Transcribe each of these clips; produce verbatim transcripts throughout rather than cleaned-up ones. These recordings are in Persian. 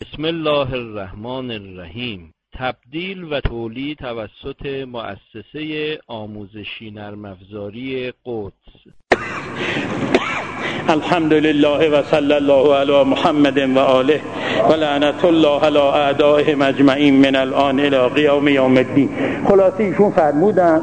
بسم الله الرحمن الرحیم. تبدیل و تولید توسط مؤسسه آموزشی نرم افزاری قدس. الحمد لله و صلی الله علی محمد و آله و لعنت الله علی اعدائهم اجمعین من الان الی قیام یوم الدین. خلاصه ایشون فرمودن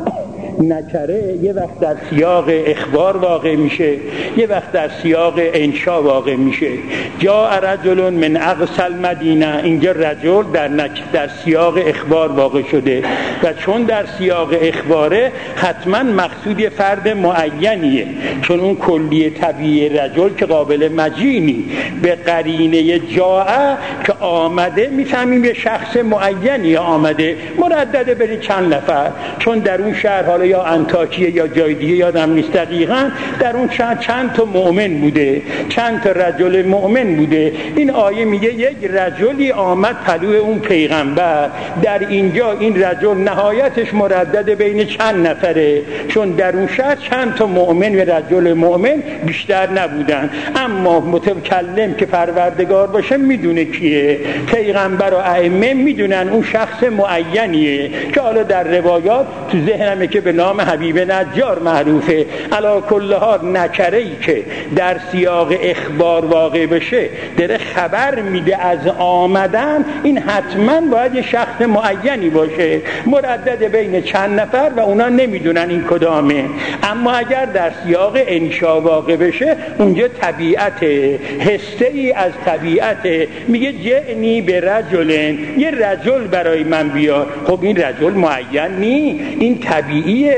نکره یه وقت در سیاق اخبار واقع میشه، یه وقت در سیاق انشا واقع میشه. جاء رجل من اقصی المدینه، اینجا رجل در نک در سیاق اخبار واقع شده و چون در سیاق اخباره حتما مقصود فرد معینیه، چون اون کلیه طبیعی رجل که قابل مجینی به قرینه جاء که آمده میفهمیم یه شخص معینی آمده، مردده بری چند نفر، چون در اون شهر حالا یا انطاکیه یا جای دیگه یادم نیست دقیقاً، در اون چند, چند تا مؤمن بوده، چند تا رجل مؤمن بوده. این آیه میگه یک رجلی آمد پلو اون پیغمبر، در اینجا این رجل نهایتش مردد بین چند نفره، چون در اون شهر چند تا مؤمن و رجل مؤمن بیشتر نبودن. اما متکلم که پروردگار باشه میدونه کیه، پیغمبر و ائمه میدونن اون شخص معینیه که حالا در روایات تو ذهنمه که به نام حبیب نجار معروفه. علی کل حال نکره‌ای که در سیاق اخبار واقع بشه داره خبر میده از آمدن، این حتما باید یه شخص معینی باشه مردد بین چند نفر و اونا نمیدونن این کدامه. اما اگر در سیاق انشا واقع بشه اونجا طبیعت هسته ای از طبیعت میگه جئنی به رجلن، یه رجل برای من بیار. خب این رجل معین نی، این طبیعیه،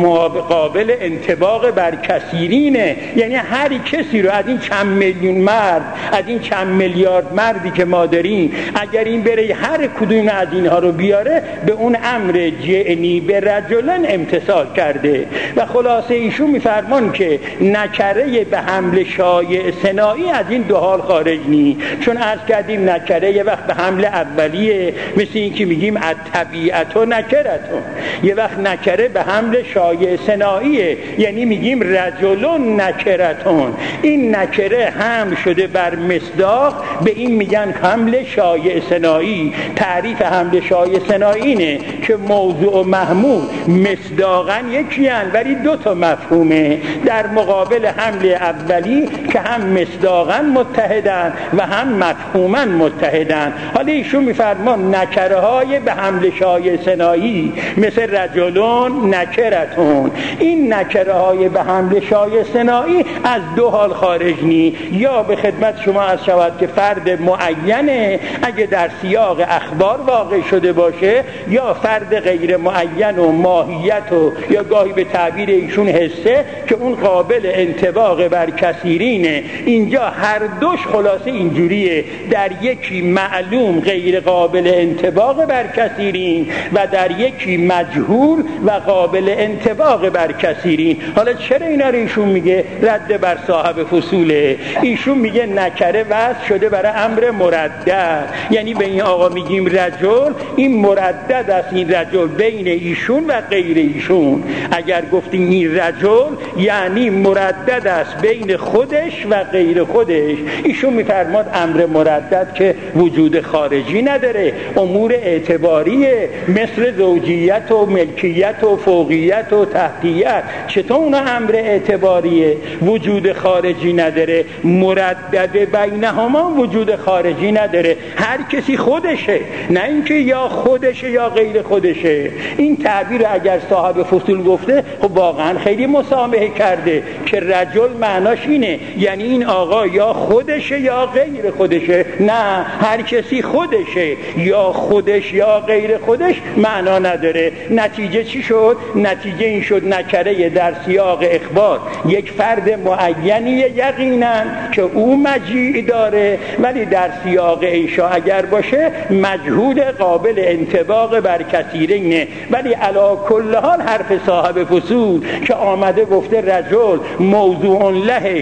قابل انطباق بر کثیرینه، یعنی هر کسی رو از این چند میلیون مرد، از این چند میلیارد مردی که ما داریم، اگر این بره هر کدوم از اینها رو بیاره به اون امر جئنی به رجلن امتثال کرده. و خلاصه ایشون میفرمان که نکره به حمل شایع ثنایی از این دو حال خارج نی، چون عرض کردیم نکره یه وقت به حمل اولیه، مثل این که میگیم الطبیعت و نکرتون، یه وقت نکره به حمل شایع ثناییه، یعنی میگیم رجلون نکرتون. این نکره حمل شده بر مصداق، به این میگن حمل شایع ثنایی. تعریف حمل شایع ثنایی اینه که موضوع و محمول مصداقاً یکی ان ولی دو تا مفهومه، در مقابل حمل اولی که هم مصداقاً متحدن و هم مفهوماً متحدن. حالا ایشون میفرمان نکره های به حمل شایع ثنایی مثل رجلون نکرتون، این نکره های به حمل شایع ثنایی از دو حال خارج نی، یا به خدمت شما از شود که فرد معینه اگه در سیاق اخبار واقع شده باشه، یا فرد غیر معین و ماهیت و یا گاهی به تعبیر ایشون حسه که اون قابل انطباق بر کثیرینه. اینجا هر دوش خلاصه اینجوریه، در یکی معلوم غیر قابل انطباق بر کثیرین و در یکی مجهول و قابل انطباق بر کثیرین. حالا چرا اینا رو ایشون میگه؟ رد بر صاحب فصوله. ایشون میگه نکره وضع شده برای امر مردد، یعنی به این آقا میگیم رجل، این مردد است، این رجل بین ایشون و غیر ایشون. اگر گفتیم این رجل یعنی مردد است بین خودش و غیر خودش. ایشون میفرماد امر مردد که وجود خارجی نداره، امور اعتباریه، مثل زوجیت و ملکیت و فوقیت و تحتیت. چطور اونا امر اعتباریه وجود خارجی نداره؟ مردد بینهما وجود خارجی نداره، هر کسی خودشه، نه اینکه یا خودشه یا غیر خودشه. این تعبیر اگر صاحب فصول گفته خب واقعا خیلی مسامحه کرده که رجل معناش اینه، یعنی این آقا یا خودشه یا غیر خودشه. نه، هر کسی خودشه، یا خودش یا غیر خودش معنا نداره. نتیجه چی شد؟ نتیجه این شد نکره در سیاق اخبار یک فرد معینی یقینا که او مجیع داره، ولی در سیاق انشا اگر باشه مجهول قابل انطباق بر کثیرینه. ولی علی کل حال حرف صاحب فصول که آمده گفته رجل موضوع لهش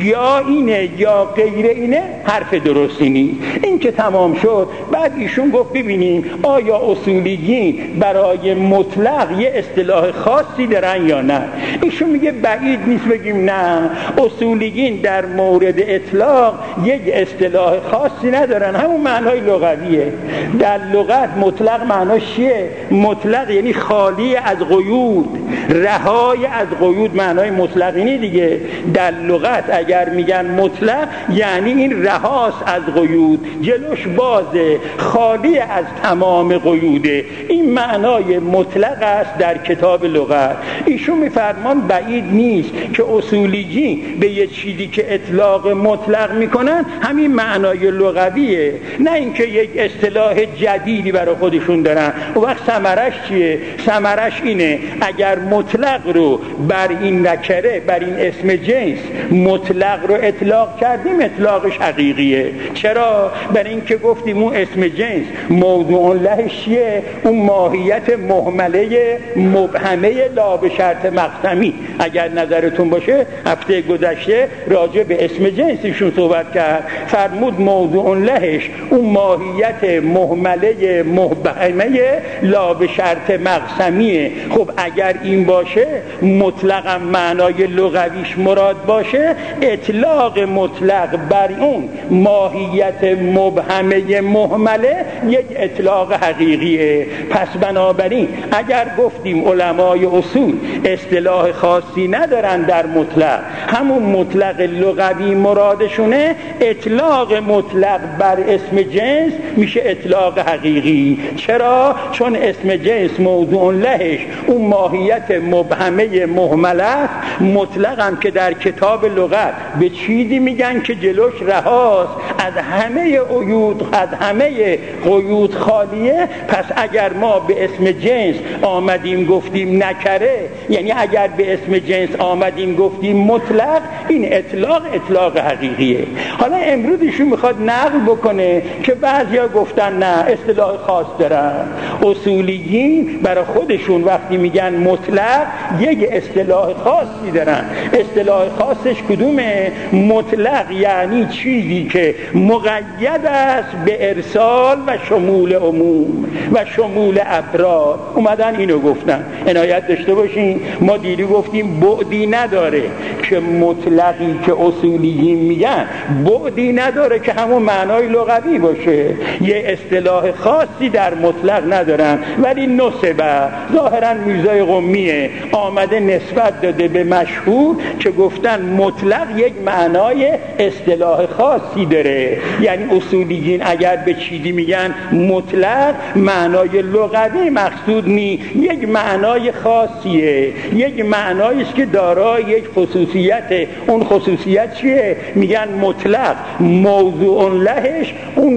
یا اینه یا غیر اینه حرف درستی نیست. این که تمام شد، بعد ایشون گفت ببینیم آیا اصولیین برای مطلق یه اصطلاح خاصی دارن یا نه. ایشون میگه بعید نیست بگیم نه، اصولیین در مورد اطلاق یک اصطلاح خاصی ندارن، همون معنای لغویه. در لغت مطلق معناش چیه؟ مطلق یعنی خالی از قیود، رهای از قیود، معنای مطلق اینه دیگه. در لغت اگر میگن مطلق یعنی این رهاست از قیود، جلوش بازه، خالی از تمام قیوده. این معنای مطلق است در کتاب لغت. ایشون میفرمان بعید نیست که اصولیین به یه چیزی که اطلاق مطلق میکنن همین معنای لغویه، نه اینکه یک اصطلاح جدیدی برای خودشون دارن. و وقت ثمرش چیه؟ ثمرش اینه اگر مطلق رو بر این نکره، بر این اسم جنس مطلق رو اطلاق کردیم، اطلاقش حقیقیه. چرا؟ برای اینکه گفتیم اون اسم جنس موضوع لهش چیه؟ اون ماهیت مهمله مبهمه لا به شرط مقسمی. اگر نظرتون باشه هفته گذشته راجع به اسم جنسشون صحبت کرد، فرمود موضوع لهش اون ماهیت مهمله مبهمه لا به شرط مقسمیه. خب اگر این باشه، مطلق معنای لغویش مراد باشه، اطلاق مطلق بر اون ماهیت مبهمه مهمله یک اطلاق حقیقیه. پس بنابراین اگر گفتیم علمای اصول اصطلاح خاصی ندارن در مطلق، همون مطلق لغوی مرادشونه، اطلاق مطلق بر اسم جنس میشه اطلاق حقیقی. چرا؟ چون اسم جنس موضوع لهش اون ماهیت مبهمه مهمله است. مطلق هم که در کتاب لغت به چیزی میگن که جلوش رهاست، از همه قیود، از همه قیود خالیه. پس اگر ما به اسم جنس آمدیم گفتیم نکره، یعنی اگر به اسم جنس آمدیم گفتیم مطلق، این اطلاق اطلاق حقیقیه. حالا امروز ایشون میخواد نقل بکنه که بعضیا گفتن نه اصطلاح خاص دارن. اصولیین برای خودشون وقتی میگن مطلق یک اصطلاح خاصی دارن. اصطلاح خاصش کدومه؟ مطلق یعنی چیزی که مقید است به ارسال و شمول عموم و شمول افراد. اومدن اینو گفتن. عنایت داشته باشین، ما دیری گفتیم بعدی نداره که مطلقی که اصولیین میگن بعدی نداره که همون معنای لغوی باشه. یه اصطلاح خاصی در مطلق ندارن، ولی نسبه ظاهرا میرزای قمیه آمده نسبت داده به مشهور که گفتن مطلق یک معنای اصطلاح خاصی داره. یعنی اصولیین اگر به چیزی میگن مطلق، معنای لغوی مقصود نی، یک معنای خاصیه، یک معنایی است که دارای یک خصوصیت. اون خصوصیت چیه؟ میگن مطلق موضوع لهش اون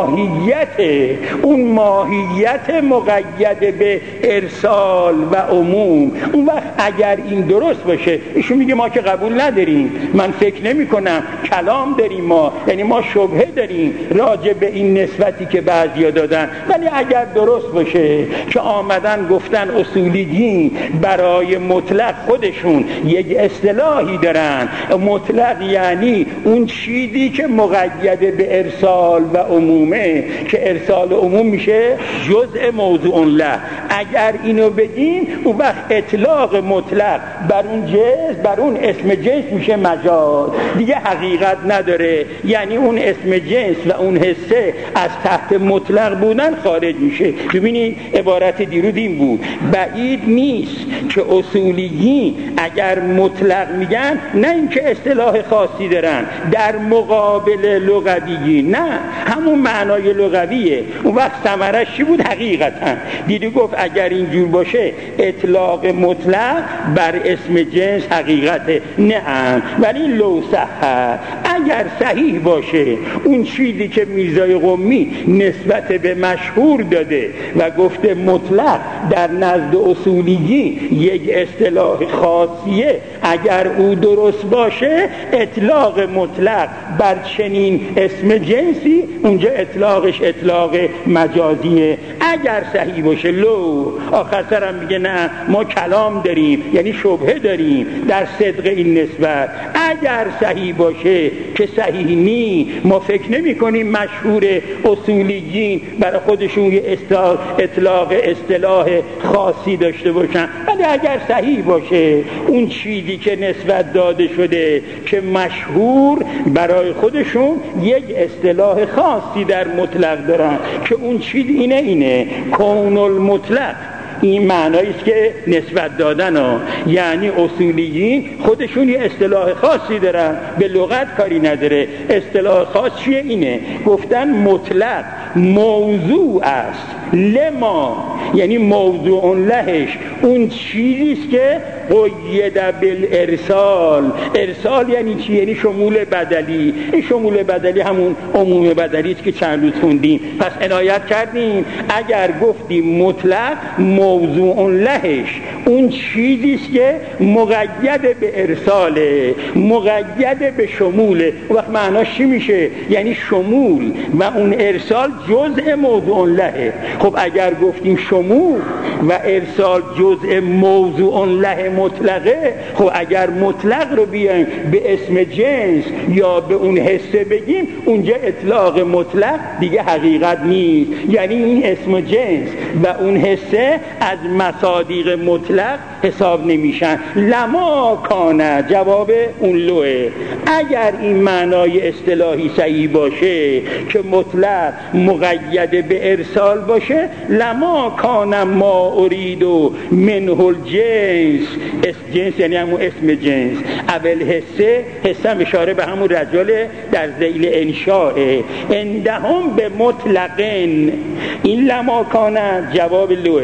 ماهیت، اون ماهیت مقید به ارسال و عموم. اون وقت اگر این درست باشه، ایشون میگه ما که قبول نداریم، من فکر نمی کنم، کلام داریم ما، یعنی ما شبهه داریم راجع به این نسبتی که بعضیا دادن. ولی اگر درست باشه که آمدن گفتن اصولیین برای مطلق خودشون یک اصطلاحی دارن، مطلق یعنی اون چیزی که مقید به ارسال و عمومه، که ارسال و عموم میشه جزء موضوع له. اگر اینو بگیم، اون وقت اطلاق مطلق بر اون جنس، بر اون اسم جنس میشه مجاز، دیگه حقیقت نداره. یعنی اون اسم جنس و اون حسه از تحت مطلق بودن خارج میشه. ببینید عبارت دیروز این بود، بعید نیست که اصولیین اگر مطلق میگن، نه اینکه اصطلاح خاصی دارن در مقابل لغویین، نه همون معنای لغویه. اون وقت ثمرش چی بود؟ حقیقتا دیدی گفت اگر اینجور باشه اطلاق مطلق بر اسم جنس حقیقته. نه ولی لو صح، اگر صحیح باشه اون چیزی که میرزای قمی نسبت به مشهور داده و گفته مطلق در نزد اصولیین یک اصطلاح خاصیه، اگر او درست باشه، اطلاق مطلق بر چنین اسم جنسی اونجا اطلاقش اطلاق مجازیه. اگر صحیح باشه. لو آخر سرم میگه نه ما کلام داریم، یعنی شبهه داریم در صدق این نسبت. اگر صحیح باشه که صحیح نی. ما فکر نمی کنیم مشهور اصولیین برای خودشون یه اطلاق اصطلاح خاصی داشته باشن، ولی اگر صحیح باشه اون چیزی که نسبت داده شده که مشهور، برای خودشون یک اصطلاح خاصی در مطلق دارن که اون چیز اینه اینه کون المطلق. این معنایی است که نسبت دادن ها، یعنی اصولیین خودشون یه اصطلاح خاصی دارن، به لغت کاری نداره. اصطلاح خاص چیه؟ اینه گفتن مطلق موضوع است لما، یعنی موضوع لهش اون چیزیست که قید بالارسال. ارسال یعنی چی؟ یعنی شمول بدلی. این شمول بدلی همون عموم بدلی است که چند روز خوندیم. پس عنایت کردیم اگر گفتیم مطلق موضوع لهش اون چیزیست که مقید به ارساله، مقید به شموله. وقت معناش چی میشه؟ یعنی شمول و اون ارسال جزء موضوع لهه. خب اگر گفتیم شمول و ارسال جزء موضوع له مطلقه، خب اگر مطلق رو بیایم به اسم جنس یا به اون حسه بگیم، اونجا اطلاق مطلق دیگه حقیقت نیست. یعنی این اسم جنس و اون حسه از مصادیق مطلق حساب نمیشن. لما کانه جواب اون لوه. اگر این معنای اصطلاحی صحیح باشه که مطلق مقید به ارسال باشه، لما کانه ما اریدو منه الجنس. اسم جنس یعنی همون اسم جنس. اول حسه، حسه اشاره به همون رجل در ذیل انشاء. اندهم به مطلقن. این لما کانه جواب لوه.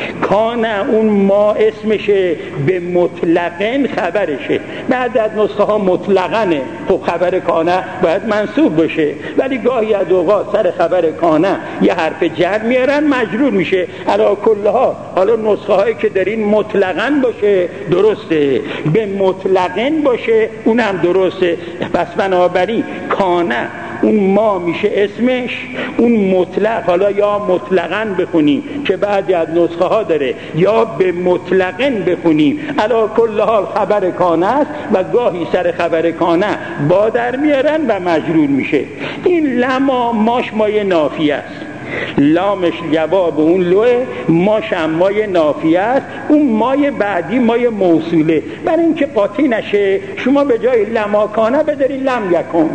کانه اون ما اسمشه، به مطلقن خبرشه. بعد از نسخه ها مطلقنه. خب خبر کانه باید منصوب باشه، ولی گاهی از اوقات سر خبر کانه یه حرف جر میارن مجرور میشه. علا کلها حالا نسخه هایی که دارین مطلقن باشه درسته، به مطلقن باشه اونم درسته. پس بنابراین کانه اون ما میشه اسمش، اون مطلق حالا یا مطلقاً بخونیم که بعضی از نسخه ها داره، یا به مطلقاً بخونیم. علا کل حال خبر کانه است و گاهی سر خبر کانه با در میارن و مجرور میشه. این لما ماش مایه نافیه است، لامش جواب اون لوه، ماش هم مایه نافیه است، اون مایه بعدی مایه موصوله. برای اینکه قاطی نشه شما به جای لما کانه بدارید لم یکن،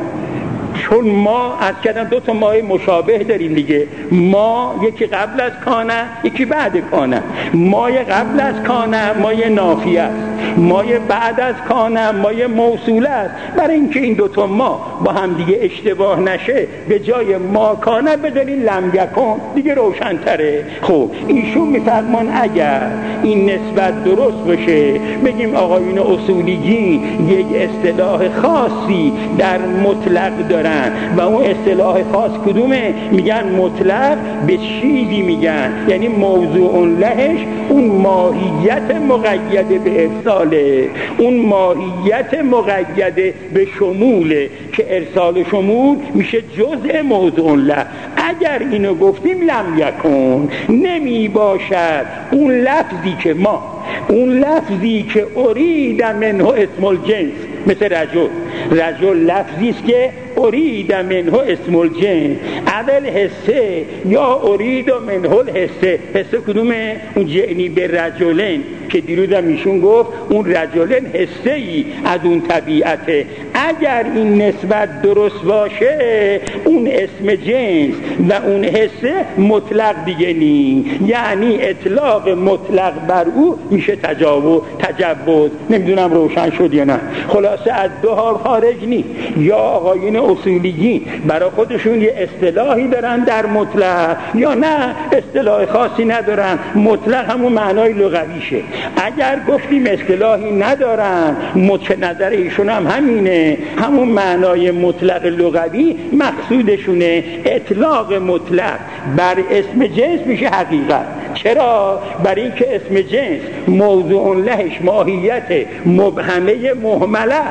چون ما از کردن دو تا مایه مشابه داریم دیگه. ما یکی قبل از کانه یکی بعد کانه. مایه قبل از کانه مایه نافیه است، مایه بعد از کانه مایه موصوله است. برای اینکه این دو تا ما با هم دیگه اشتباه نشه به جای ما کانه بداریم لم یکن، دیگه روشن‌تره. خب ایشون میفرمان اگر این نسبت درست باشه بگیم آقایون اصولیین یک اصطلاح خاصی در مطلق دارن و اون اصطلاح خاص کدومه؟ میگن مطلق به چیزی میگن، یعنی موضوع لهش اون ماهیت مقید به ارساله، اون ماهیت مقید به شموله که ارسال شمول میشه جزء موضوع له. اگر اینو گفتیم لم یکن، نمی باشد اون لفظی که ما اون لفظی که ارید منه اسم الجنس، مثل رجل، رجل لفظی است که ارید منه اسم الجنس، اول حسه یا ارید منه الحسه. حسه کدومه؟ اون جعنی به رجلن که دیروزم ایشون گفت اون رجلن حسه ای از اون طبیعته. اگر این نسبت درست باشه اون اسم جنس و اون حسه مطلق دیگه نی، یعنی اطلاق مطلق بر او میشه تجاوز تجوز. نمیدونم روشن شد یا نه. خلاصه از دو حال خارج نی. یا آقایون اصولیین برای خودشون یه اصطلاحی دارن در مطلق، یا نه اصطلاح خاصی ندارن، مطلق همون معنای لغویشه. اگر گفتیم اصطلاحی ندارن، مچ نظر ایشون هم همینه، همون معنای مطلق لغوی مقصودشونه. اطلاق مطلق بر اسم جنس میشه حقیقت. چرا؟ برای اینکه اسم جنس موضوع لهش ماهیت مبهمه مهمله است.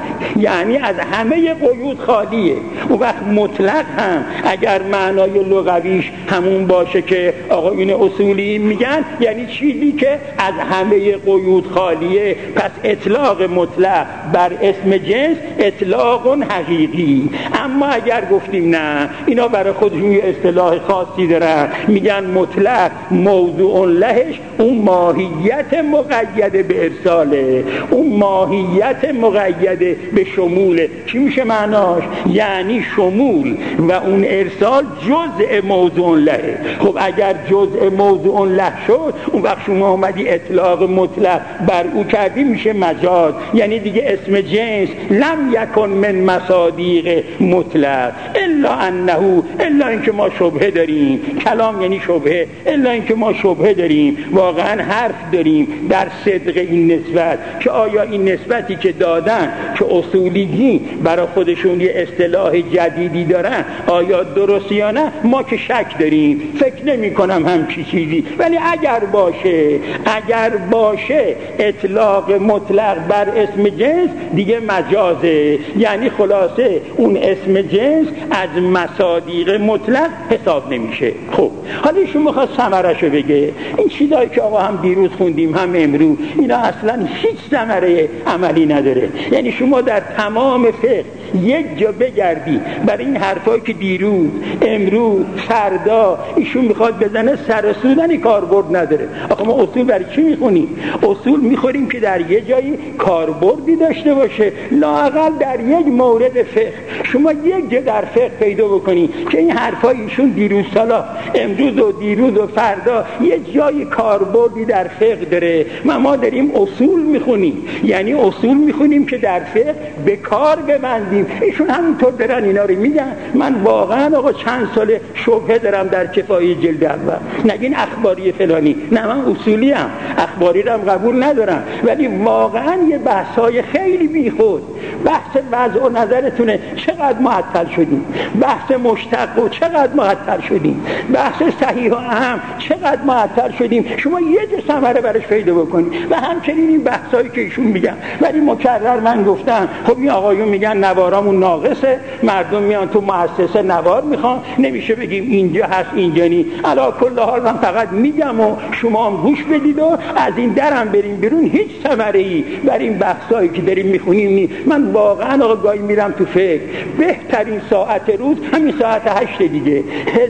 یعنی از همه قیود خالیه. اون وقت مطلق هم اگر معنای لغویش همون باشه که آقایون اصولی میگن، یعنی چیزی که از همه قیود خالیه، پس اطلاق مطلق بر اسم جنس اطلاق حقیقی. اما اگر گفتیم نه، اینا برای خودشون یه اصطلاح خاصی دارن، میگن مطلق موضوع لهش اون ماهیت مقیده به ارساله، اون ماهیت مقیده به شموله. چی میشه معناش؟ یعنی شمول و اون ارسال جزء موضوع له. خب اگر جزء موضوع له شد، اون وقت شما اومدی اطلاق مطلق بر او کردی، میشه مجاز. یعنی دیگه اسم جنس لم یکن من مصادیق مطلق الا انه، الا اینکه ما شبهه داریم. کلام یعنی شبهه. الا اینکه ما شبهه داریم، واقعا حرف داریم در صدق این نسبت، که آیا این نسبتی که دادن که اصولیگی برای خودشون یه اصطلاح جدیدی دارن، آیا درست یا نه؟ ما که شک داریم، فکر نمی کنم همچی چیزی. ولی اگر باشه، اگر باشه اطلاق مطلق بر اسم جنس دیگه مجازه. یعنی خلاصه اون اسم جنس از مصادیق مطلق حساب نمیشه. خب حالا ایشون میخواد ثمره‌شو بگه. این چیزایی که آقا هم دیروز خوندیم هم امروز، اینا اصلا هیچ ثمره عملی نداره. یعنی شما در تمام فقه یک جا بگردی برای این حرفایی که دیروز، امروز، فردا ایشون میخواد بزنه، سر سودنی کاربرد نداره. آخه ما اصول برای چی میخونیم؟ اصول میخوریم که در یه جایی کاربردی داشته باشه، لااقل در یک مورد فقه. شما یک جا در فقه پیدا بکنی که این حرفای ایشون دیروز سالا، امروز و دیروز و فردا یه جای کاربردی در فقه داره. ما ما داریم اصول میخونیم، یعنی اصول میخونیم که در فقه به کار ببندیم. ایشون همینطور دارن اینا رو میگن. من واقعا آقا چند سال شبهه دارم در کفایه جلد اول، نگین اخباری فلانی، نه من اصولی ام، اخباری رو هم قبول ندارم. ولی واقعا یه بحثای خیلی بیخود. بحث وضع و نظرتونه چقدر معطل شدیم، بحث مشتق و چقدر معطل شدیم، بحث صحیح و اهم چقدر معطل شدیم. شما یه جا ثمره برش پیدا بکنید. و همچنین این بحثایی که ایشون میگن. ولی مکرر من گفتم، خب این آقایون میگن نوارامون ناقصه، مردم میان تو مؤسسه نوار میخوان، نمیشه بگیم اینجا هست اینجا نی. علی کل حال من فقط میگم و شما هم گوش بدید و از این درم بریم بیرون. هیچ ثمره‌ای بر این بحثایی که داریم میخونیم نی. من واقعا آقا گاهی میرم تو فکر، بهترین ساعت روز همین ساعت هشت دیگه.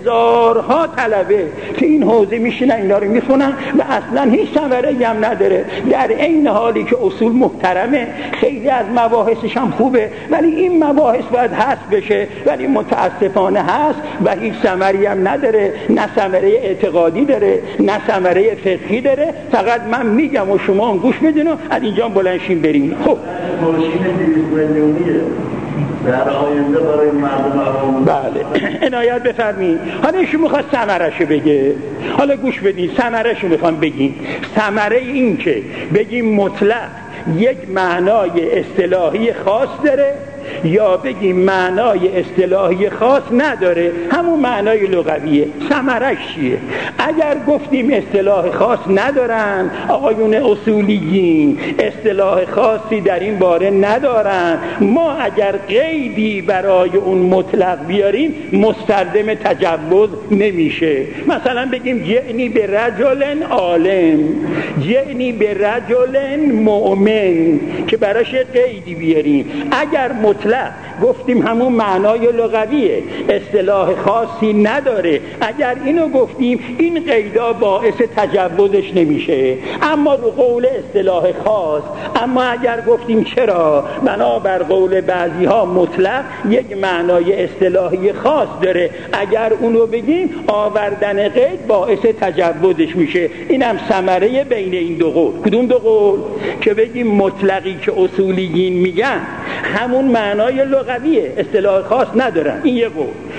هزارها طلبه که این حوزه میشینن اینا رو میخونن و اصلا هیچ ثمره‌ای هم نداره، در عین حالی که اصول محترمه، خیلی از مباحثش هم خوبه، ولی این مباحث باید حذف بشه. ولی متاسفانه هست و هیچ ثمری هم نداره، نه ثمره اعتقادی داره، نه ثمره فقهی داره. فقط من میگم و شما هم گوش بدین و از اینجا بلنشین بریم. خب در آینده برای مردم عوام، بله عنایت بفرمایید. حالا ایشون میخواد ثمره‌شو بگه. حالا گوش بدین، ثمره‌شو میخوام بگیم. ثمره این که بگیم مطلق یک معنای اصطلاحی خاص داره یا بگیم معنای اصطلاحی خاص نداره، همون معنای لغویه. ثمرش چیه؟ اگر گفتیم اصطلاح خاص ندارن، آقایون اصولیین اصطلاح خاصی در این باره ندارن، ما اگر قیدی برای اون مطلق بیاریم مستلزم تجوز نمیشه. مثلا بگیم جئنی به رجل عالم، جئنی به رجل مؤمن، که براش قیدی بیاریم. اگر مطلق گفتیم همون معنای لغویه، اصطلاح خاصی نداره، اگر اینو گفتیم این قیدا باعث تجوزش نمیشه. اما رو قول اصطلاح خاص، اما اگر گفتیم چرا بنابر قول بعضی ها مطلق یک معنای اصطلاحی خاص داره، اگر اونو بگیم آوردن قید باعث تجوزش میشه. اینم ثمره بین این دو قول. کدوم دو قول؟ که بگیم مطلقی که اصولیین میگن همون معنای لغویه، اصطلاح خاص ندارن، این یه قول.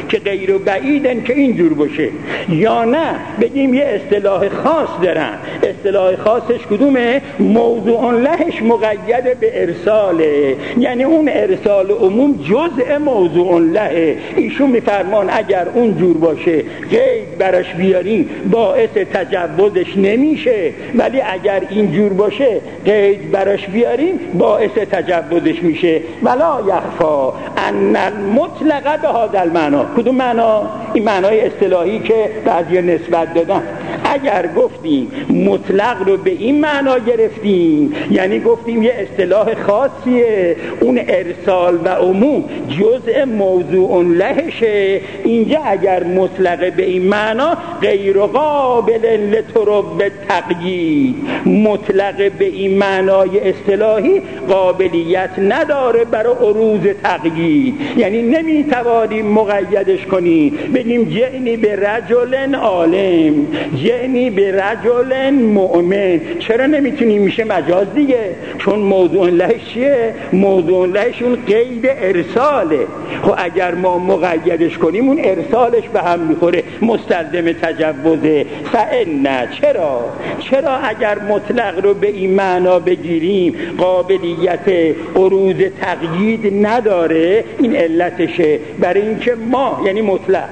که غیر و بعیدن که اینجور باشه، یا نه بگیم یه اصطلاح خاص دارن. اصطلاح خاصش کدومه؟ موضوع لهش مقید به ارساله، یعنی اون ارسال عموم جزء موضوع له. ایشون میفرمان اگر اونجور باشه قید براش بیاریم باعث تجوزش نمیشه، ولی اگر اینجور باشه قید براش بیاریم باعث تجوزش میشه. ولا یخفا ان المطلق به هذا المعنا. کدوم معنا؟ این معنای اصطلاحی که بعضی نسبت دادن. اگر گفتیم مطلق رو به این معنا گرفتیم، یعنی گفتیم یه اصطلاح خاصیه، اون ارسال و عموم جزء موضوع لهشه، اینجا اگر مطلق به این معنا غیر قابل لطرب تقیید، مطلق به این معنای اصطلاحی قابلیت نداره برای عروض تقیید، یعنی نمیتوانیم مقیدش کنیم بگیم جئنی به رجل عالم، جئنی به رجل مؤمن. چرا نمیتونیم؟ میشه مجاز دیگه، چون موضوع لهش چیه؟ موضوع لهش اون قید ارساله. خب اگر ما مقیدش کنیم اون ارسالش به هم میخوره، مستلزم تجوزه. فإن چرا؟ چرا اگر مطلق رو به این معنا بگیریم قابلیت عروض تقیید نداره؟ این علتشه. برای اینکه ما یعنی مطلق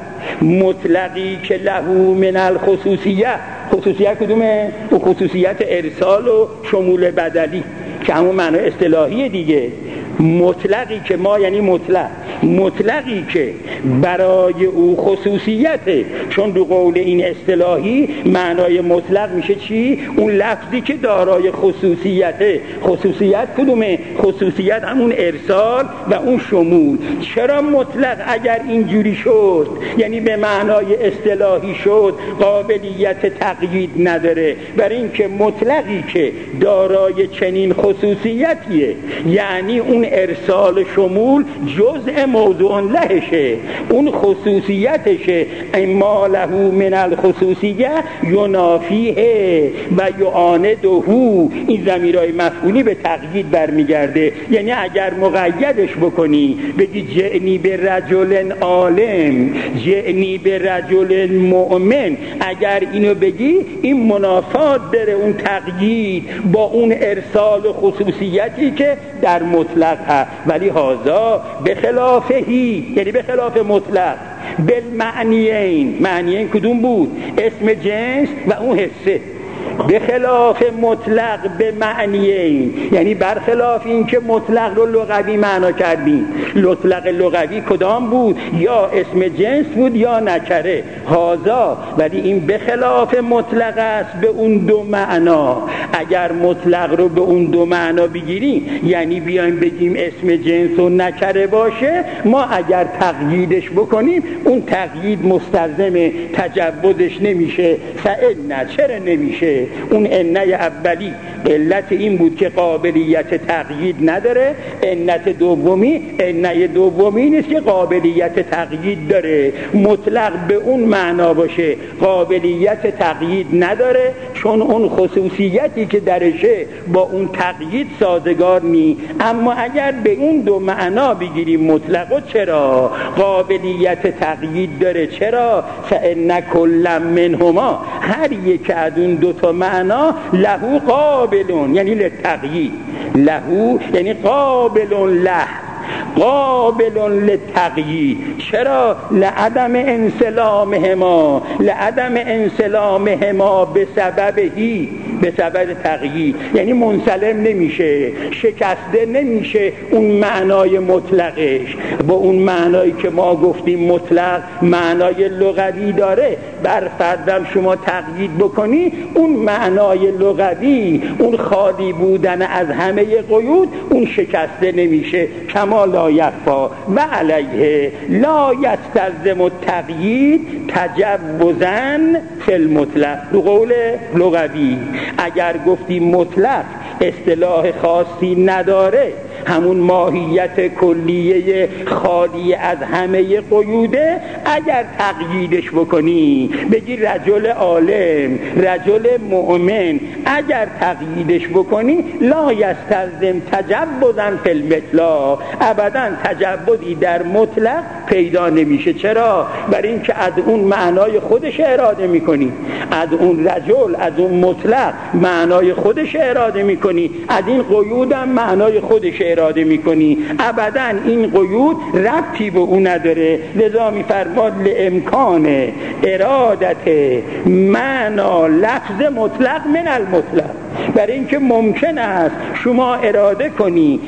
مطلقی که له من الخصوصیه، خصوصیت کدومه؟ اون خصوصیت ارسال و شمول بدلی که همون معنای اصطلاحی دیگه. مطلقی که ما یعنی مطلق مطلقی که برای او خصوصیته، چون دو قول این اصطلاحی معنای مطلق میشه چی؟ اون لفظی که دارای خصوصیته. خصوصیت کدومه؟ خصوصیت همون ارسال و اون شمول. چرا مطلق اگر اینجوری شد یعنی به معنای اصطلاحی شد قابلیت تقیید نداره؟ برای اینکه مطلقی که دارای چنین خصوصیتیه یعنی اون ارسال شمول جزء موضوع لهشه، اون خصوصیتشه. اما له من الخصوصیه ینافیه و یعانده. این ضمیرهای مفعولی به تقیید برمیگرده، یعنی اگر مقیدش بکنی بگی جئنی به رجل عالم، جئنی به رجل مؤمن، اگر اینو بگی این منافات داره اون تقیید با اون ارسال خصوصیتی که در مطلق هست. ولی هذا به خلافهی، یعنی به خلاف مطلق. بالمعنیین، معنیین کدوم بود؟ اسم جنس و اون حسه. به خلاف مطلق به معنیین، یعنی برخلاف این که مطلق رو لغوی معنا کردیم. مطلق لغوی کدام بود؟ یا اسم جنس بود یا نکره. هازا ولی این به خلاف مطلق است به اون دو معنا. اگر مطلق رو به اون دو معنا بگیریم یعنی بیایم بگیم اسم جنس و نکره باشه، ما اگر تقییدش بکنیم اون تقیید مستلزم تجوزش نمیشه. فإن چرا نمیشه؟ اون انه اولی علت این بود که قابلیت تقیید نداره، علت دومی انه دومی نیست که قابلیت تقیید داره. مطلق به اون معنا باشه قابلیت تقیید نداره، چون اون خصوصیتی که درشه با اون تقیید سازگار نی. اما اگر به اون دو معنا بگیریم مطلقو، چرا قابلیت تقیید داره؟ چرا؟ فإن کل منهما، هر یک از اون دو تا معنا له قابلون، یعنی لتقیید. له یعنی قابلون له، قابل للتقیید. چرا؟ لعدم انسلامهما، لعدم انسلامهما به سببهی، به سبب تقیید، یعنی منسلم نمیشه، شکسته نمیشه اون معنای مطلقش با اون معنایی که ما گفتیم مطلق معنای لغوی داره. بر فردم شما تقیید بکنی اون معنای لغوی، اون خالی بودن از همه قیود، اون شکسته نمیشه. کما لا یخفا و علیه لا یستلزم التقیید تجوزا فی المطلق. دو قول لغوی اگر گفتیم مطلق اصطلاح خاصی نداره همون ماهیت کلیه خالی از همه قیوده، اگر تقییدش بکنی بگی رجل عالم، رجل مؤمن، اگر تقییدش بکنی لا یستلزم تجوزا فی المطلق، ابدا تجوزی در مطلق پیدا نمیشه. چرا؟ برای اینکه از اون معنای خودش اراده میکنی، از اون رجل، از اون مطلق معنای خودش اراده میکنی، از این قیود هم معنای خودش اراده میکنی، ابدا این قیود ربطی به اون نداره. لذا میفرماد لامکان ارادت معنا لفظ مطلق من المطلق، برای اینکه ممکن است شما اراده کنی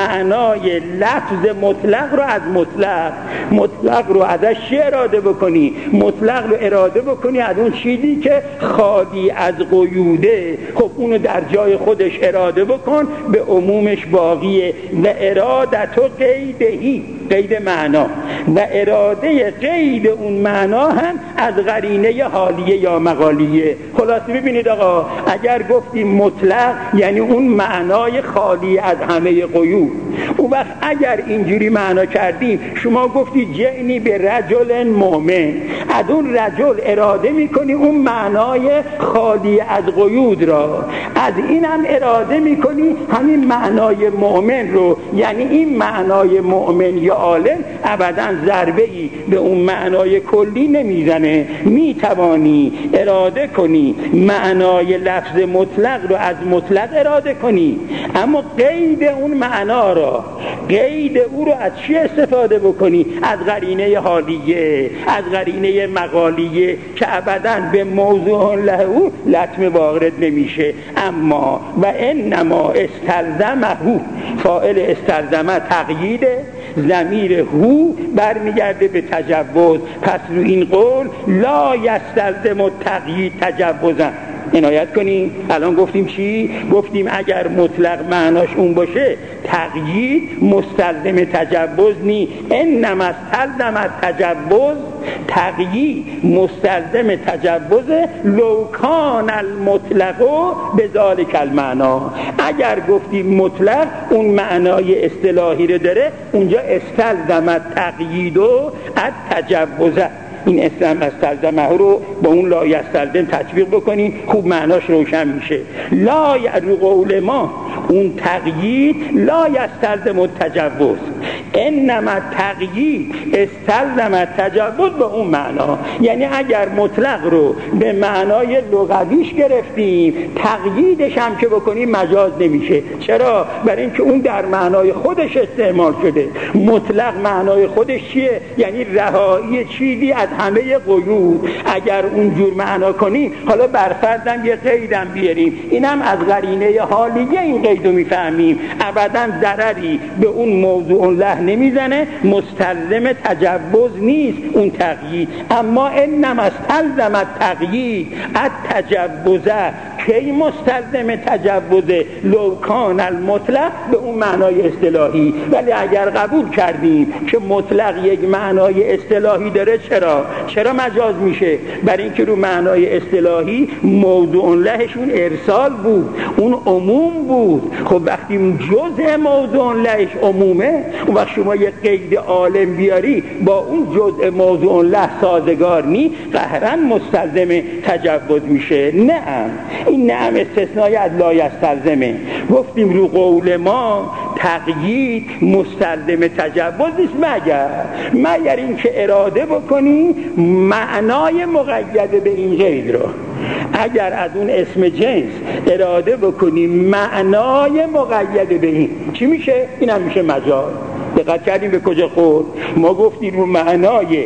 معنای لفظ مطلق رو از مطلق، مطلق رو ازش چی اراده بکنی؟ مطلق رو اراده بکنی از اون چیزی که خالی از قیوده. خب اونو در جای خودش اراده بکن، به عمومش باقیه. و ارادت و قیدهی، قید معنا و اراده قید اون معنا هم از قرینه حالیه یا مقالیه. خلاصه ببینید آقا، اگر گفتیم مطلق یعنی اون معنای خالی از همه قیود، اون وقت اگر اینجوری معنا کردیم، شما گفتی جعنی به رجل مؤمن، از اون رجل اراده میکنی اون معنای خالی از قیود را، از این هم اراده میکنی همین معنای مؤمن رو، یعنی این معنای مؤمن یا عالم ابدا ضربه ای به اون معنای کلی نمیزنه. میتوانی اراده کنی معنای لفظ مطلق رو از مطلق اراده کنی، اما قید اون معنا را، قید او رو از چی استفاده بکنی؟ از قرینه حالیه، از قرینه مقالیه که ابدا به موضوع له او لطمه وارد نمیشه. اما و انما استلزمه، فاعل استلزمه تقییده، ضمیر هو برمیگرده به تجوز، پس رو این قول لا یستلزم التقیید تجوزا. عنایت کنیم. الان گفتیم چی؟ گفتیم اگر مطلق معناش اون باشه تقیید مستلزم تجوز نی، انما استلزم التجوز، تقیید مستلزم تجوز لو کان المطلق بذالک المعنا. اگر گفتیم مطلق اون معنای اصطلاحی رو داره، اونجا استلزم التقیید و التجوز. این اسلام استلزمه رو با اون لا یستلزم تطبیق بکنی، خوب معناش روشن میشه. لا یعرو قول ما، اون تقیید لا یستلزم التجوز، انما تقیید استلزم التجوز به اون معنا. یعنی اگر مطلق رو به معنای لغویش گرفتیم، تقییدش هم که بکنیم مجاز نمیشه. چرا؟ برای اینکه اون در معنای خودش استعمال شده. مطلق معنای خودش چیه؟ یعنی رهایی چیزی از همه قیود. اگر اونجور معنا کنی، حالا برفردم یه قیدم بیاریم، اینم از قرینه حالیه این قیدو میفهمیم، ابدا ضرری به اون موضوع له نمیزنه، مستلزم تجوز نیست اون تقیید. اما انما استلزم التقیید التجوزه، کی مستلزم تجوزه؟ لو کان المطلق به اون معنای اصطلاحی. ولی اگر قبول کردیم که مطلق یک معنای اصطلاحی داره، چرا؟ چرا مجاز میشه؟ برای اینکه رو معنای اصطلاحی موضوع لهشون ارسال بود، اون عموم بود. خب وقتی جزء موضوع لهش عمومه، اون وقت شما یک قید عالم بیاری با اون جزء موضوع له سازگار نی، قهرن مستلزم تجوز میشه. نعم، این نعم استثنایی از لا یستلزمه. گفتیم رو قول ما تقیید مستلزم تجوز نیست، مگر مگر این که اراده بکنی معنای مقید به این قید رو. اگر از اون اسم جنس اراده بکنی معنای مقید به این، چی میشه؟ این هم میشه مجاز. دقت کردیم به کجا خورد؟ ما گفتیم رو معنای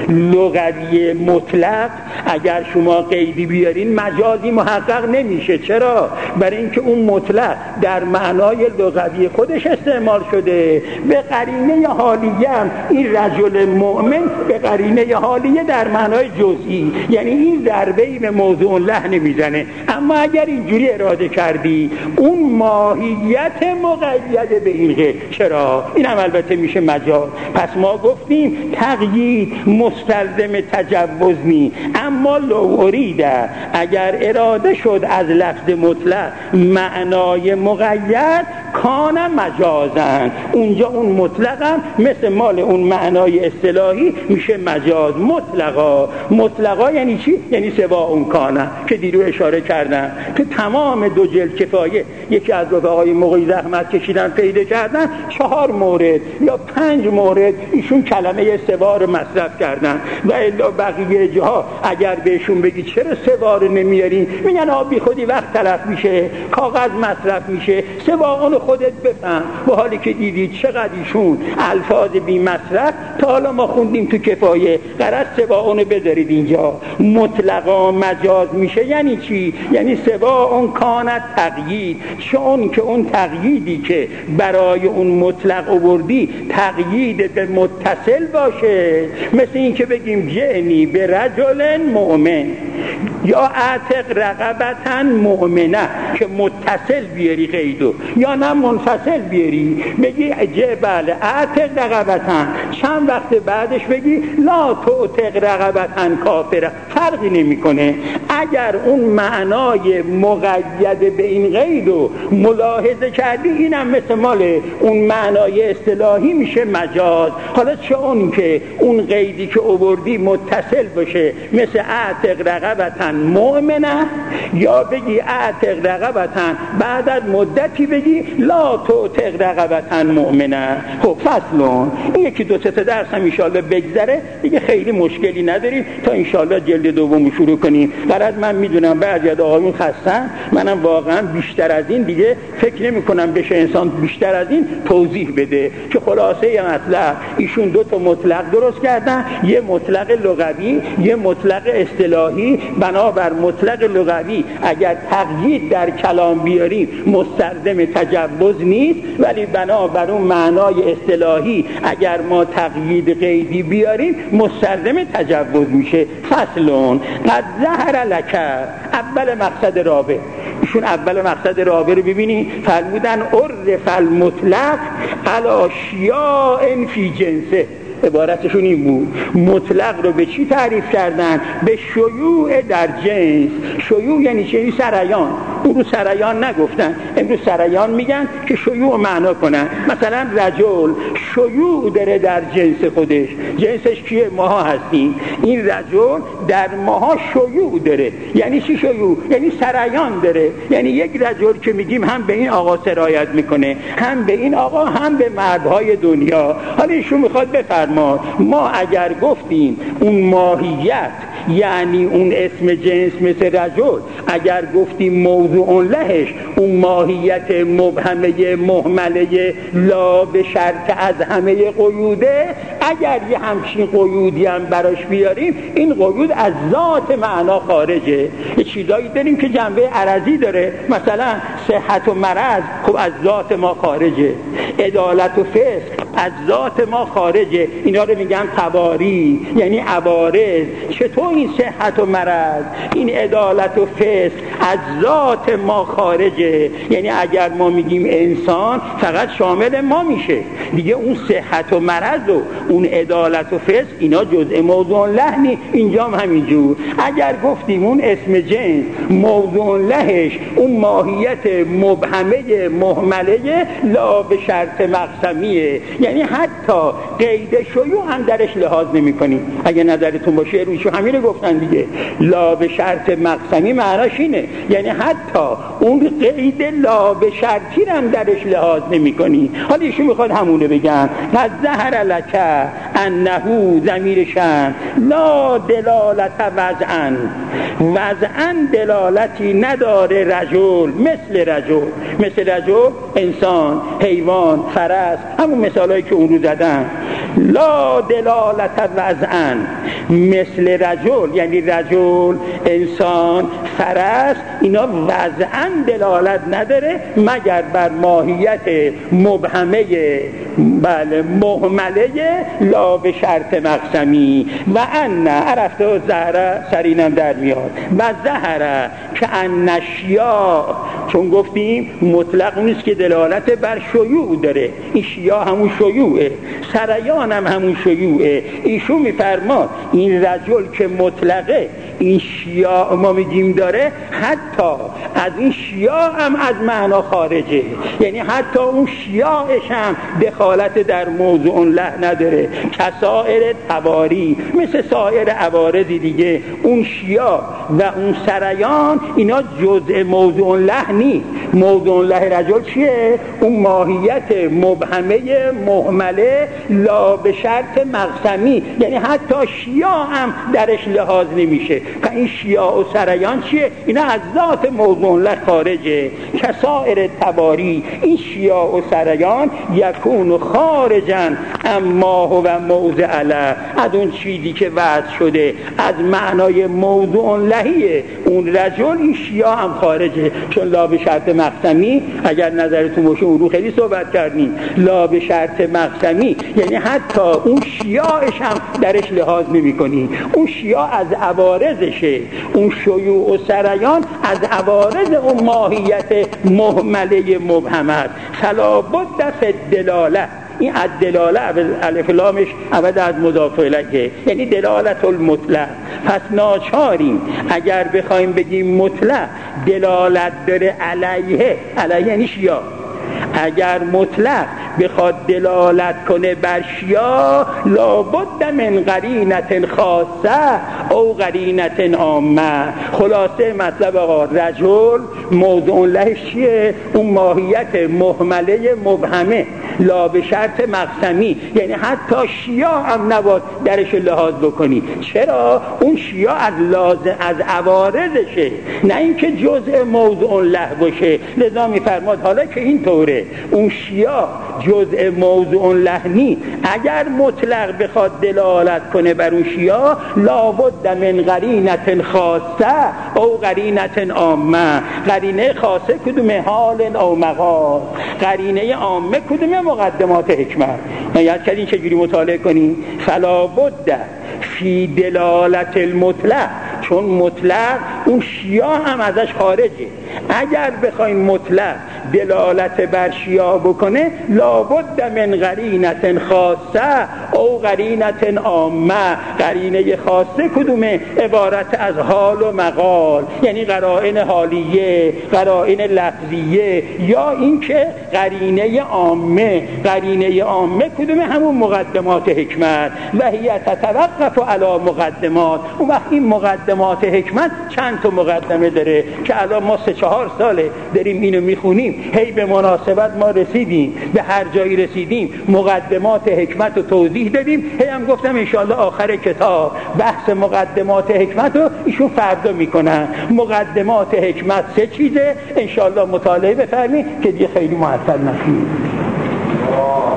لغوی مطلق اگر شما قیدی بیارین مجازی محقق نمیشه. چرا؟ برای اینکه اون مطلق در معنای لغوی خودش استعمال شده. به قرینه حالیه هم این رجل مؤمن به قرینه حالیه در معنای جزئی، یعنی این ضربه‌ای به موضوع له نمیزنه. اما اگر اینجوری اراده کردی اون ماهیت مقید به این غیر، چرا؟ این هم البته میشه مجاز. پس ما گفتیم تقیید مستلزم تجوز نی، اما لو اریده، اگر اراده شد از لفظ مطلق معنای مقید کان مجازن، اونجا اون مطلقم مثل مال اون معنای اصطلاحی میشه مجاز. مطلقا مطلقا یعنی چی؟ یعنی سوا اون کانه که دیرو اشاره کردن تو تمام دو جلد کفایه. یکی از رفقای موقعی زحمت کشیدن پیدا کردن چهار مورد یا پنج مورد ایشون کلمه سوا رو مصرف کردن و الا بقیه جاها اگر بهشون بگی چرا سوا رو نمیارین میگن آ بی خودی وقت تلف میشه، کاغذ مصرف میشه، سوا اون خودت بفهم. و حالی که دیدید چقدر ایشون الفاظ بی مصرف تا حالا ما خوندیم تو کفایه، قرار سوا اونو بذارید اینجا. مطلقا مجاز میشه یعنی چی؟ یعنی سوا اون کانت تقیید، چون که اون تقییدی که برای اون مطلق آوردی تقیید به متصل باشه، مثل این که بگیم جئنی به رجل مؤمن یا اعتق رقبتا مؤمنه که متصل بیاری قیدو، یا نه منفصل بیاری بگی جه بله اعتق رقبتا، چند وقت بعدش بگی لا تعتق رقبتا کافره، فرقی نمیکنه. اگر اون معنای مقید به این قیدو ملاحظه کردی اینم مثل مال اون معنای اصطلاحی میشه مجاز. حالا چه اون که اون قیدی که آوردی متصل باشه مثل اعتق رقبتا مؤمنه، یا بگی اعتق رقبتا بعد از مدتی بگی لا تعتق رقبتا مؤمنه. خب فصلون این یکی دو سه درس هم انشالله بگذره دیگه خیلی مشکلی نداریم تا انشالله جلد دوم شروع کنیم. برات من میدونم بعضی از آقایون خستن، منم واقعا بیشتر از این دیگه فکر نمی کنم بشه انسان بیشتر از این توضیح بده که خلاصه مطلب ایشون دو تا مطلق درست کردن، یه مطلق لغوی یه مطلق اصطلاحی. بنابر مطلق لغوی اگر تقیید در کلام بیاریم مستلزم تجوز نیست، ولی بنابر اون معنای اصطلاحی اگر ما تقیید قیدی بیاریم مستلزم تجوز میشه. فصلون قد ظهر لک، اول مقصد رابع ایشون اول مقصد رابع رو ببینی فرمودن عرف المطلق علی شیاء فی جنسه. عبارتشون این بود، مطلق رو به چی تعریف کردن؟ به شیوع در جنس. شیوع یعنی چه؟ سرایان. اون رو سرایان نگفتن، امروز سرایان میگن که شیوع معنا کنن. مثلا رجل شیوع داره در جنس خودش. جنسش کیه؟ ماها هستیم. این رجل در ماها شیوع داره. یعنی چی شیوع؟ یعنی سرایان داره. یعنی یک رجل که میگیم هم به این آقا سرایت میکنه، هم به این آقا، هم به مردهای دنیا. حالا ایشون میخواد بفرماید ما اگر گفتیم اون ماهیت یعنی اون اسم جنس مثل رجل، اگر گفتیم موضوع لهش اون ماهیت مبهمه مهمله لا به شرط از همه قیوده، اگر یه همچین قیودی هم براش بیاریم این قیود از ذات معنا خارجه. یه چیزایی داریم که جنبه عرضی داره، مثلا صحت و مرض خب از ذات ما خارجه، عدالت و فسق از ذات ما خارجه. اینا رو میگن تواری یعنی عوارض. چطور این صحت و مرض، این عدالت و فسق از ذات ما خارجه؟ یعنی اگر ما میگیم انسان فقط شامل ما میشه دیگه، اون صحت و مرض و اون عدالت و فسق اینا جزء موضوع لحنی. اینجا هم همینجور. اگر گفتیم اون اسم جنس موضوع لهش اون ماهیت مبهمه مهمله لا به شرط مقسمیه، یعنی حتی قید شیوع هم درش لحاظ نمی کنیم. اگه نظرتون باشه روشو همین گفتن دیگه، لا به شرط مقسمی معناش اینه، یعنی حتی اون قید لا به شرطی هم درش لحاظ نمی کنی. حالا ایشون میخواد همونه بگن قد ظهر لک انه ضمیرشن لا دلالت وضعن، وضعن دلالتی نداره رجل مثل رجل، مثل رجل انسان، حیوان، فرس، همون مثالایی که اون رو زدن. لا دلالت وضعن مثل رجل یعنی رجل، انسان، فرس، اینا وضعن دلالت نداره مگر بر ماهیت مبهمه بله مهمله لا به شرط مقسمی. و ان عرفته و زهره سرینم در میاد و زهره که ان شیاء، چون گفتیم مطلق نیست که دلالت بر شیوع داره، این شیاء همون شیوعه، سرایان هم همون شیوعه. ایشون میفرما این رجل که مطلقه این شیاع ما میگیم داره، حتی از این شیاع هم از معنا خارجه، یعنی حتی اون شیاعش هم دخالت در موضوع له نداره. کسائر تواری، مثل سایر عوارضی دیگه، اون شیاع و اون سریان اینا جزء موضوع له نیست. موضوع له رجل چیه؟ اون ماهیت مبهمه مهمله لا به شرط مقسمی، یعنی حتی شیاع هم درش لحاظ نمیشه. این شیاع و سریان چیه؟ اینا از ذات موضوع له خارجه. کسائر تواری، این شیاع و سریان یکون خارجا اما هو موضع له، از اون چیزی که وضع شده از معنای موضوع لهیه اون رجل، این شیاع هم خارجه. چون لا به شرط مقسمی، اگر نظرتون باشه اون رو خیلی صحبت کردیم، لا به شرط مقسمی یعنی حتی اون شیاعش هم درش لحاظ نمی کنی. اون شیاع از عوارضشه، اون شیوع و سریان از عوارض اون ماهیت مهمله مبهمت. فلا بد فی الدلاله، این از دلاله الف لامش عوض از مضاف الیه، یعنی دلالت المطلق. پس ناچاریم اگر بخوایم بگیم مطلق دلالت داره علیه، علیه یعنی شیاع، اگر مطلق بخواد دلالت کنه بر شیاع لابد من قرینت خاصه او قرینت عامه. خلاصه مطلب آقا رجل موضوع لهش چیه؟ اون ماهیت مهمله مبهمه لا به شرط مقسمی، یعنی حتی شیاع هم نباید درش لحاظ بکنی. چرا؟ اون شیاع از لازم از عوارضشه، نه اینکه جزء موضوع له باشه. لذا میفرماد حالا که این طوره اون شیاع جزء موضوع لحنی، اگر مطلق بخواد دلالت کنه بر اون شیاع لابد من قرینت خاصه او قرینت عامه. قرینه خاصه کدومه؟ حال او مقال. قرینه عامه کدومه؟ مقدمات حکمت. یاد کردین چجوری مطالعه کنین؟ فلا بد فی دلالت المطلق، چون مطلق اون شیاع هم ازش خارجه. اگر بخوایم مطلق دلالت بر شیاع بکنه لابد من قرینت خاصه او قرینت عامه. قرینه خاصه کدومه؟ عبارت از حال و مقال، یعنی قرائن حالیه، قرائن لفظیه، یا اینکه قرینه عامه. قرینه عامه کدومه؟ همون مقدمات حکمت. و هی تتوقف علی مقدمات. اون وقت این مقدمات حکمت چند تا مقدمه داره که الان ما سه چهار ساله داریم اینو میخونیم، هی به مناسبت ما رسیدیم به هر جایی رسیدیم مقدمات حکمت رو توضیح دادیم. هی هم گفتم انشاءالله آخر کتاب بحث مقدمات حکمت رو ایشون فردا میکنن. مقدمات حکمت سه چیزه، انشاءالله مطالعه بفرمایید که دیگه خیلی معطل نشید.